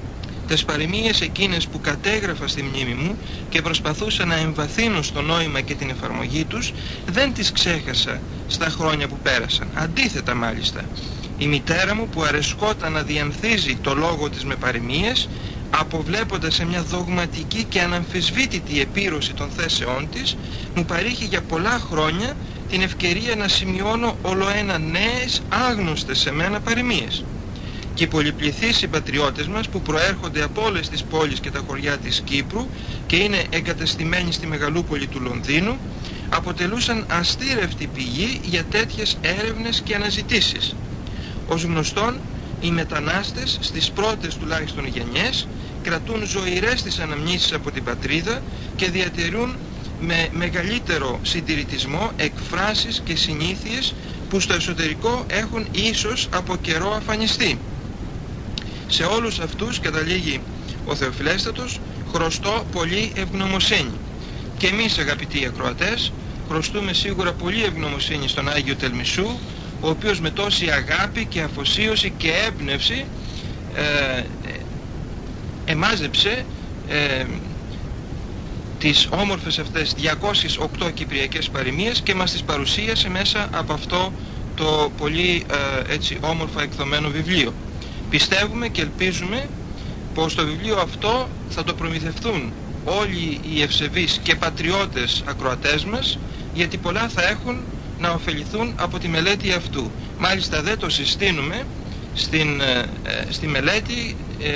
Τις παροιμίες εκείνες που κατέγραφα στη μνήμη μου και προσπαθούσα να εμβαθύνω στο νόημα και την εφαρμογή τους, δεν τις ξέχασα στα χρόνια που πέρασαν. Αντίθετα μάλιστα, η μητέρα μου που αρεσκόταν να διανθίζει το λόγο της με παροιμίες, αποβλέποντας σε μια δογματική και αναμφισβήτητη επίρρωση των θέσεών της, μου παρήχε για πολλά χρόνια την ευκαιρία να σημειώνω ολοένα νέες άγνωστες σε μένα παροιμίες. Και οι πολυπληθείς συμπατριώτες μας που προέρχονται από όλες τις πόλεις και τα χωριά της Κύπρου και είναι εγκατεστημένοι στη μεγαλούπολη του Λονδίνου, αποτελούσαν αστήρευτη πηγή για τέτοιες έρευνες και αναζητήσεις. Ως γνωστόν, οι μετανάστες στις πρώτες τουλάχιστον γενιές κρατούν ζωηρές τις αναμνήσεις από την πατρίδα και διατηρούν με μεγαλύτερο συντηρητισμό εκφράσεις και συνήθειες που στο εσωτερικό έχουν ίσως από καιρό αφανιστεί. Σε όλους αυτούς, καταλήγει ο Θεοφιλέστατος, χρωστώ πολύ ευγνωμοσύνη. Και εμείς, αγαπητοί ακροατές, χρωστούμε σίγουρα πολύ ευγνωμοσύνη στον Άγιο Τελμισού, ο οποίος με τόση αγάπη και αφοσίωση και έμπνευση εμάζεψε τις όμορφες αυτές 208 κυπριακές παροιμίες και μας τις παρουσίασε μέσα από αυτό το πολύ έτσι όμορφα εκδομένο βιβλίο. Πιστεύουμε και ελπίζουμε πως το βιβλίο αυτό θα το προμηθευτούν όλοι οι ευσεβείς και πατριώτες ακροατές μας, γιατί πολλά θα έχουν να ωφεληθούν από τη μελέτη αυτού. Μάλιστα δεν το συστήνουμε στη μελέτη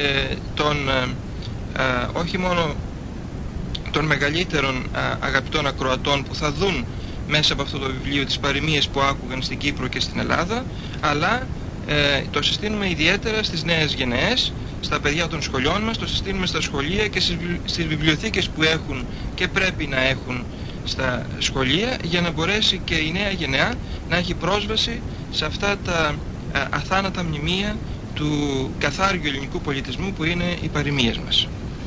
όχι μόνο των μεγαλύτερων αγαπητών ακροατών που θα δουν μέσα από αυτό το βιβλίο τις παροιμίες που άκουγαν στην Κύπρο και στην Ελλάδα, αλλά το συστήνουμε ιδιαίτερα στις νέες γενναίες, στα παιδιά των σχολιών μας, το συστήνουμε στα σχολεία και στις βιβλιοθήκες που έχουν και πρέπει να έχουν στα σχολεία, για να μπορέσει και η νέα γενεά να έχει πρόσβαση σε αυτά τα αθάνατα μνημεία του καθάριου ελληνικού πολιτισμού που είναι οι παροιμίες μας.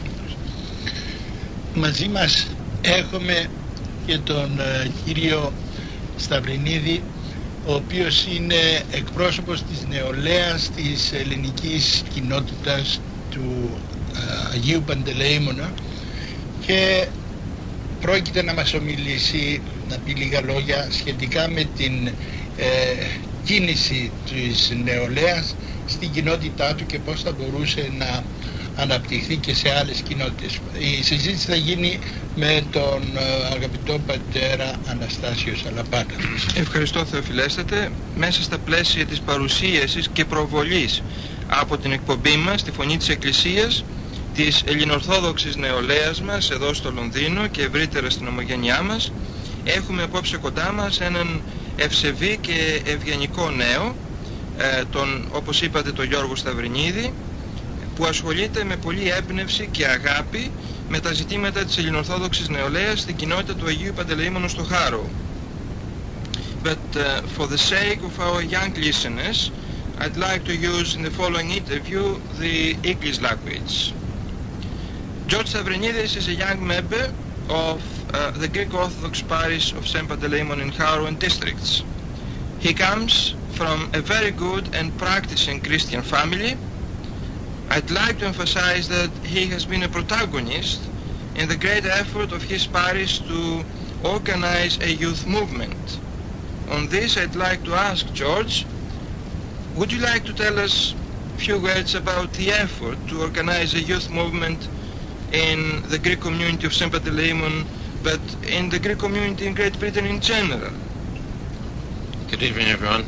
Μαζί μας έχουμε και τον κύριο Σταυρινίδη, ο οποίος είναι εκπρόσωπος της νεολαίας της ελληνικής κοινότητας του Αγίου Παντελεήμωνα και πρόκειται να μας ομιλήσει, να πει λίγα λόγια σχετικά με την κίνηση της νεολαίας στην κοινότητά του και πώς θα μπορούσε να αναπτυχθεί και σε άλλες κοινότητες. Η συζήτηση θα γίνει με τον αγαπητό πατέρα Αναστάσιο Σαλαπάτα. Ευχαριστώ Θεοφιλέστατε. Μέσα στα πλαίσια της παρουσίασης και προβολής από την εκπομπή μας, τη Φωνή της Εκκλησίας, της ελληνοορθόδοξης νεολαίας μας εδώ στο Λονδίνο και ευρύτερα στην ομογένειά μας, έχουμε απόψε κοντά μας έναν ευσεβή και ευγενικό νέο, όπως είπατε, τον Γιώργο Σταυρινίδη, που ασχολείται με πολλή έμπνευση και αγάπη με τα ζητήματα της ελληνοορθόδοξης νεολαίας στην κοινότητα του Αγίου Παντελεήμωνος στο Χάρο. But for the sake of our young listeners, I'd like to use in the following interview the English language. George Stavrinidis is a young member of the Greek Orthodox parish of St. Panteleimon in Haro and districts. He comes from a very good and practicing Christian family. I'd like to emphasize that he has been a protagonist in the great effort of his parish to organize a youth movement. On this, I'd like to ask George, would you like to tell us a few words about the effort to organize a youth movement in the Greek community of St. Panteleimon, but in the Greek community in Great Britain in general? Good evening, everyone.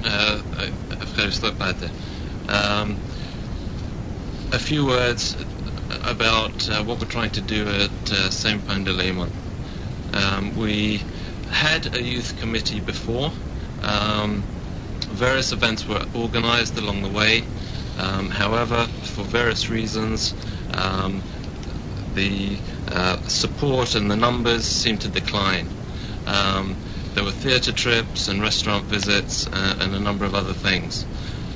A few words about what we're trying to do at St. Panteleimon. We had a youth committee before. Various events were organized along the way. However, for various reasons, the support and the numbers seemed to decline. There were theatre trips and restaurant visits and a number of other things.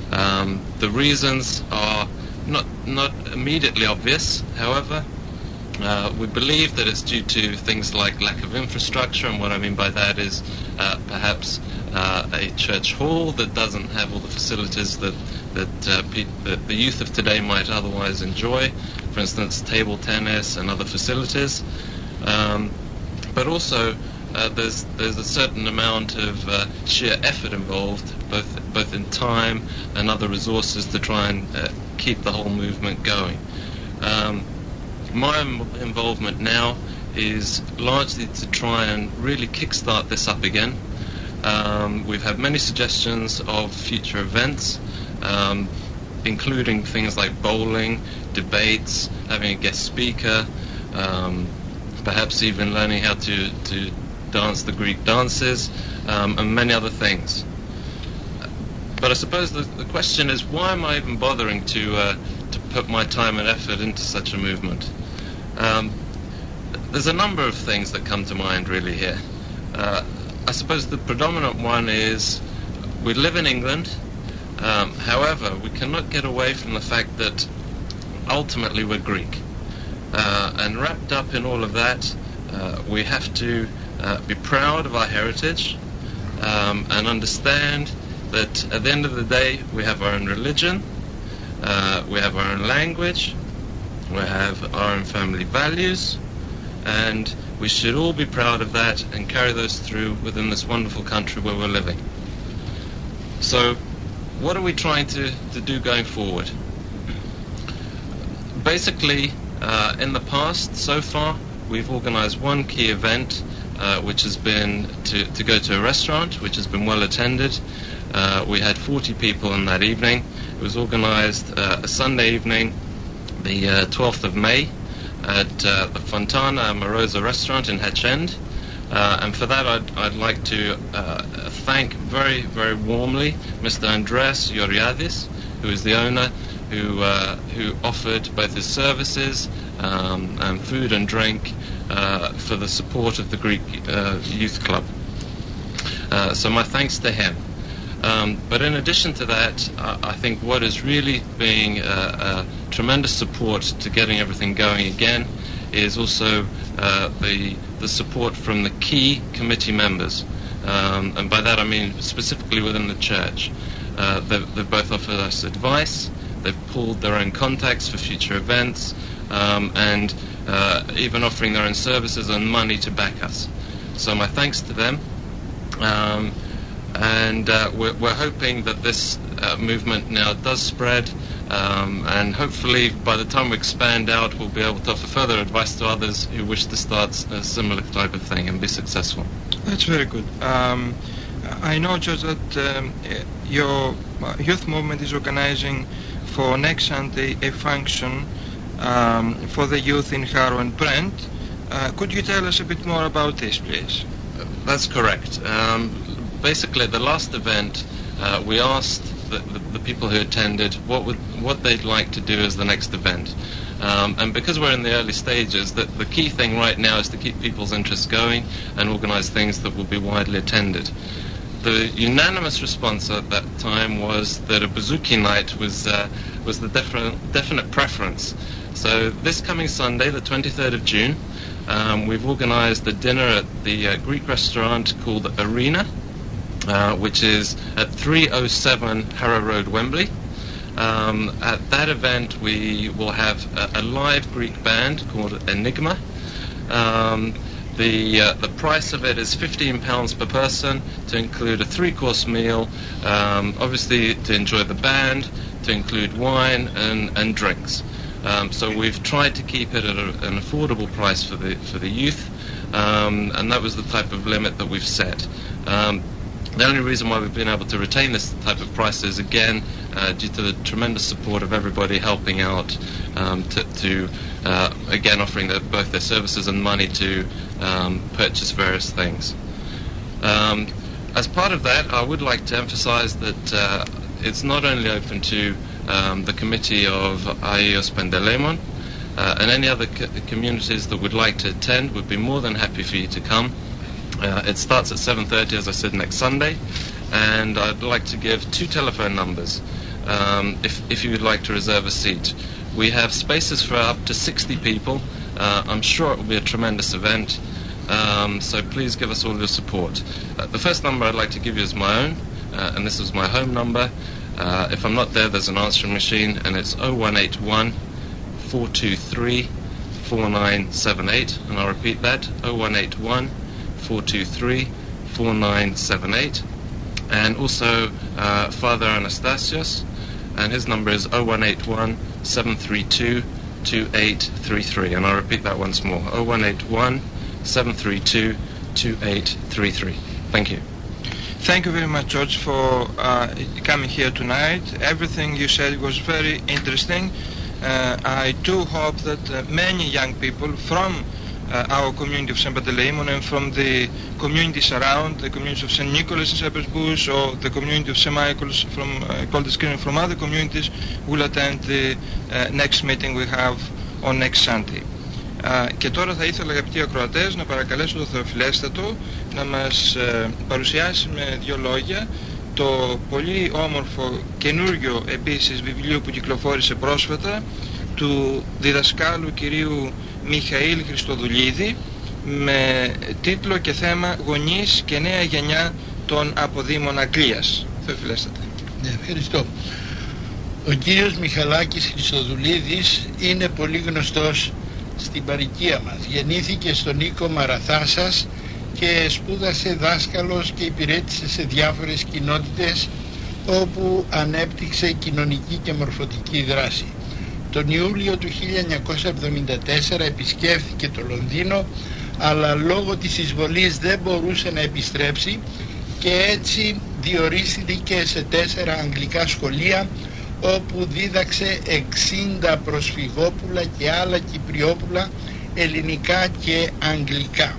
The reasons are not immediately obvious. However, We believe that it's due to things like lack of infrastructure, and what I mean by that is perhaps a church hall that doesn't have all the facilities that the youth of today might otherwise enjoy, for instance table tennis and other facilities, but also there's a certain amount of sheer effort involved, both in time and other resources, to try and keep the whole movement going. My involvement now is largely to try and really kickstart this up again. We've had many suggestions of future events, including things like bowling, debates, having a guest speaker, perhaps even learning how to dance the Greek dances, and many other things. But I suppose the question is, why am I even bothering to put my time and effort into such a movement? There's a number of things that come to mind really here. I suppose the predominant one is we live in England, however we cannot get away from the fact that ultimately we're Greek, and wrapped up in all of that we have to be proud of our heritage, and understand that at the end of the day we have our own religion, we have our own language, we have our own family values, and we should all be proud of that and carry those through within this wonderful country where we're living. So what are we trying to do going forward? Basically, in the past, so far, we've organized one key event, which has been to go to a restaurant, which has been well attended. We had 40 people in that evening. It was organized a Sunday evening, the 12th of May, at the Fontana Amorosa restaurant in Hatch End. And for that I'd like to thank very, very warmly Mr. Andreas Georgiadis, who is the owner, who offered both his services and food and drink for the support of the Greek Youth Club. So my thanks to him. But in addition to that, I think what is really being a tremendous support to getting everything going again is also the support from the key committee members, and by that I mean specifically within the church. They've both offered us advice, they've pulled their own contacts for future events, and even offering their own services and money to back us. So my thanks to them. And we're hoping that this movement now does spread, and hopefully by the time we expand out we'll be able to offer further advice to others who wish to start a similar type of thing and be successful. That's very good. I know, George, that your youth movement is organizing for next Sunday a function for the youth in Harrow and Brent. Could you tell us a bit more about this, please? That's correct. Basically, the last event, we asked the people who attended what they'd like to do as the next event. And because we're in the early stages, the key thing right now is to keep people's interest going and organize things that will be widely attended. The unanimous response at that time was that a bouzouki night was the definite preference. So this coming Sunday, the 23rd of June, we've organized a dinner at the Greek restaurant called Arena, which is at 307 Harrow Road, Wembley. At that event we will have a live Greek band called Enigma. The price of it is £15 per person, to include a 3-course meal, obviously to enjoy the band, to include wine and drinks. So we've tried to keep it at an affordable price for the youth, and that was the type of limit that we've set. The only reason why we've been able to retain this type of price is, again, due to the tremendous support of everybody helping out, to again offering both their services and money to purchase various things. As part of that, I would like to emphasize that it's not only open to the committee of Aios Pendelemon, and any other communities that would like to attend would be more than happy for you to come. It starts at 7:30, as I said, next Sunday, and I'd like to give 2 telephone numbers if you would like to reserve a seat. We have spaces for up to 60 people, I'm sure it will be a tremendous event, so please give us all your support. The first number I'd like to give you is my own, and this is my home number. If I'm not there, there's an answering machine, and it's 0181 423 4978, and I'll repeat that, 0181 423 4978. And also Father Anastasios, and his number is 0181 732 2833, and I'll repeat that once more, 0181 732 2833. Thank you. Thank you very much, George, for coming here tonight. Everything you said was very interesting. I do hope that many young people from our community of St. Panteleimon and from the communities around, the communities of St. Nicholas in Cyprus Bush or the community of St. Michael's from Coldeskin and from other communities will attend the next meeting we have on next Sunday. Και τώρα θα ήθελα, αγαπητοί ακροατές, να παρακαλέσω τον Θεοφιλέστατο να μας παρουσιάσει με δύο λόγια το πολύ όμορφο καινούργιο επίσης βιβλίο που κυκλοφόρησε πρόσφατα του διδασκάλου κυρίου Μιχαήλ Χριστοδουλίδη με τίτλο και θέμα «Γονείς και νέα γενιά των αποδήμων Αγγλίας». Θεοφιλέστατε. Ναι, ευχαριστώ. Ο κύριος Μιχαλάκης Χριστοδουλίδης είναι πολύ γνωστός στην παροικία μας. Γεννήθηκε στον οίκο Μαραθάσας και σπούδασε δάσκαλος και υπηρέτησε σε διάφορες κοινότητες όπου ανέπτυξε κοινωνική και μορφωτική δράση. Τον Ιούλιο του 1974 επισκέφθηκε το Λονδίνο, αλλά λόγω της εισβολής δεν μπορούσε να επιστρέψει και έτσι διορίστηκε σε 4 αγγλικά σχολεία όπου δίδαξε 60 προσφυγόπουλα και άλλα κυπριόπουλα, ελληνικά και αγγλικά.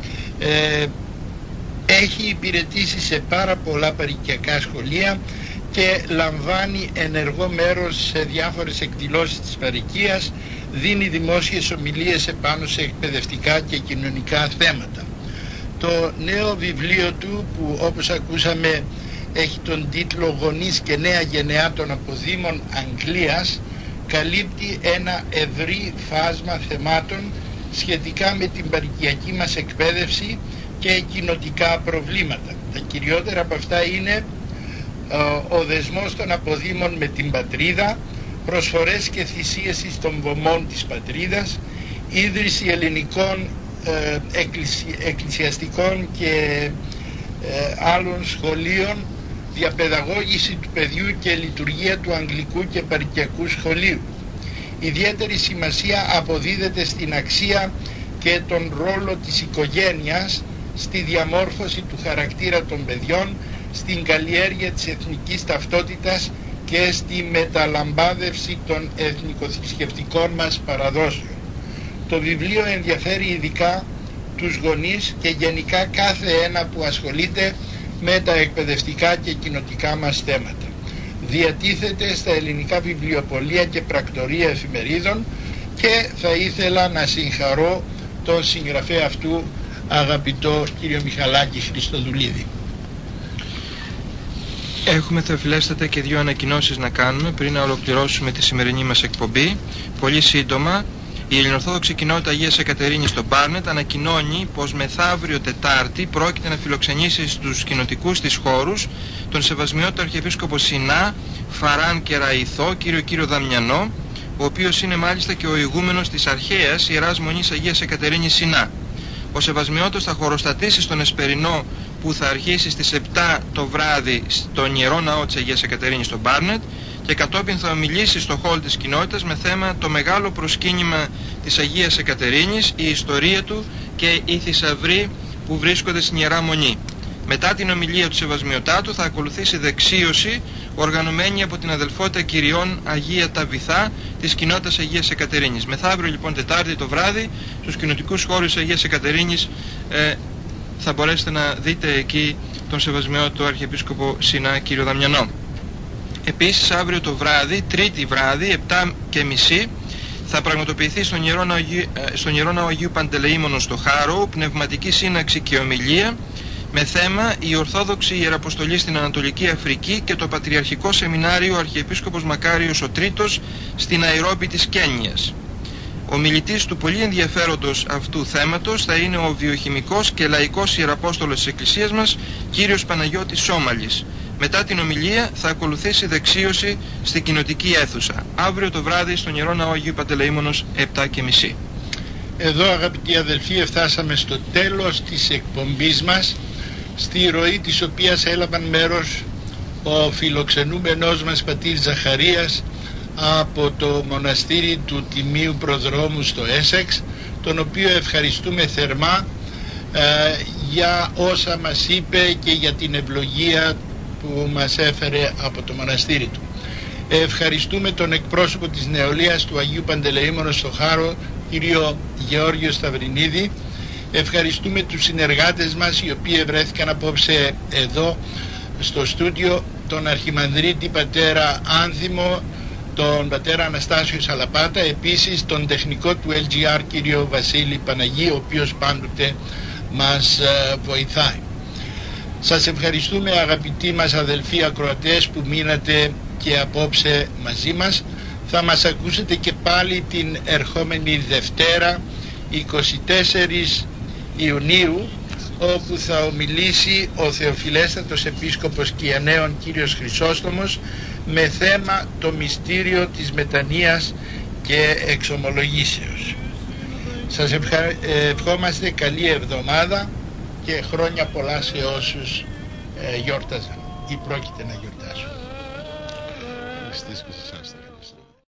Έχει υπηρετήσει σε πάρα πολλά παροικιακά σχολεία και λαμβάνει ενεργό μέρος σε διάφορες εκδηλώσεις της παροικίας, δίνει δημόσιες ομιλίες επάνω σε εκπαιδευτικά και κοινωνικά θέματα. Το νέο βιβλίο του, που όπως ακούσαμε έχει τον τίτλο «Γονείς και νέα γενεά των αποδήμων Αγγλίας», καλύπτει ένα ευρύ φάσμα θεμάτων σχετικά με την παροικιακή μας εκπαίδευση και κοινοτικά προβλήματα. Τα κυριότερα από αυτά είναι ο δεσμός των αποδήμων με την πατρίδα, προσφορές και θυσίες των βωμών της πατρίδας, ίδρυση ελληνικών εκκλησιαστικών και άλλων σχολείων, διαπαιδαγώγηση του παιδιού και λειτουργία του αγγλικού και παροικιακού σχολείου. Ιδιαίτερη σημασία αποδίδεται στην αξία και τον ρόλο της οικογένειας στη διαμόρφωση του χαρακτήρα των παιδιών, στην καλλιέργεια της εθνικής ταυτότητας και στη μεταλαμπάδευση των εθνικοθρησκευτικών μας παραδόσεων. Το βιβλίο ενδιαφέρει ειδικά τους γονείς και γενικά κάθε ένα που ασχολείται με τα εκπαιδευτικά και κοινοτικά μας θέματα. Διατίθεται στα ελληνικά βιβλιοπωλεία και πρακτορεία εφημερίδων και θα ήθελα να συγχαρώ τον συγγραφέα αυτού, αγαπητό κύριο Μιχαλάκη Χριστοδουλίδη. Έχουμε, Θεοφιλέστατε, και δύο ανακοινώσεις να κάνουμε πριν να ολοκληρώσουμε τη σημερινή μας εκπομπή. Πολύ σύντομα, η Ελληνοορθόδοξη Κοινότητα Αγίας Εκατερίνης στο Μπάρνετ ανακοινώνει πως μεθαύριο Τετάρτη πρόκειται να φιλοξενήσει στους κοινοτικούς της χώρους τον Σεβασμιότατο Αρχιεπίσκοπο Σινά Φαράν και Ραϊθό, κύριο Δαμιανό, ο οποίος είναι μάλιστα και ο ηγούμενος της αρχαίας Ιεράς Μονής Αγίας Εκατερίνης Σινά. Ο Σεβασμιότατος θα χωροστατήσει στον Εσπερινό που θα αρχίσει στις 7 το βράδυ στον Ιερό Ναό της Αγίας Εκατερίνης στο Μπάρνετ και κατόπιν θα ομιλήσει στο χολ της κοινότητας με θέμα το μεγάλο προσκύνημα της Αγίας Εκατερίνης, η ιστορία του και οι θησαυροί που βρίσκονται στην Ιερά Μονή. Μετά την ομιλία του Σεβασμιωτάτου θα ακολουθήσει δεξίωση οργανωμένη από την αδελφότητα κυριών Αγία Ταβιθά της κοινότητας Αγίας Εκατερίνης. Μεθαύριο λοιπόν Τετάρτη το βράδυ στους κοινοτικούς χώρους της Αγίας Εκατερίνης θα μπορέσετε να δείτε εκεί τον Σεβασμιότατο Αρχιεπίσκοπο Σινά κύριο Δαμιανό. Επίσης αύριο το βράδυ, Τρίτη βράδυ, 7:30, θα πραγματοποιηθεί στον Ιερό Ναό Αγίου Παντελεήμονος στο Χάρο πνευματική σύναξη και ομιλία με θέμα η Ορθόδοξη Ιεραποστολή στην Ανατολική Αφρική και το Πατριαρχικό Σεμινάριο Αρχιεπίσκοπος Μακάριος ο Τρίτος στην Αϊρόμπη της Κένιας. Ο μιλητής του πολύ ενδιαφέροντος αυτού θέματος θα είναι ο βιοχημικός και λαϊκός ιεραπόστολος της Εκκλησίας μας, κύριος Παναγιώτης Σόμαλης. Μετά την ομιλία θα ακολουθήσει δεξίωση στην κοινοτική αίθουσα. Αύριο το βράδυ στον Ιερό Ναό Αγίου Παντελεήμονος 7:30. Εδώ, αγαπητοί αδελφοί, φτάσαμε στο τέλος της εκπομπής μας, στη ροή της οποίας έλαβαν μέρος ο φιλοξενούμενός μας πατήρ Ζαχαρίας από το μοναστήρι του Τιμίου Προδρόμου στο Έσεξ, τον οποίο ευχαριστούμε θερμά για όσα μας είπε και για την ευλογία που μας έφερε από το μοναστήρι του. Ευχαριστούμε τον εκπρόσωπο της νεολαίας του Αγίου Παντελεήμονος στο Χάρο, κύριο Γεώργιο Σταυρινίδη. Ευχαριστούμε τους συνεργάτες μας οι οποίοι βρέθηκαν απόψε εδώ στο στούντιο, τον Αρχιμανδρίτη πατέρα Άνθιμο, τον πατέρα Αναστάσιο Σαλαπάτα, επίσης τον τεχνικό του LGR κύριο Βασίλη Παναγή, ο οποίος πάντοτε μας βοηθάει. Σας ευχαριστούμε, αγαπητοί μας αδελφοί ακροατές, που μείνατε και απόψε μαζί μας. Θα μας ακούσετε και πάλι την ερχόμενη Δευτέρα 24 Ιουνίου, όπου θα ομιλήσει ο Θεοφιλέστατος Επίσκοπος Κιαναίων κύριος Χρυσόστομος με θέμα το μυστήριο της μετανοίας και εξομολογήσεως. Σας ευχόμαστε καλή εβδομάδα και χρόνια πολλά σε όσους γιόρταζαν ή πρόκειται να γιορτάσουν. Ευχαριστήσεις και σε εσάς.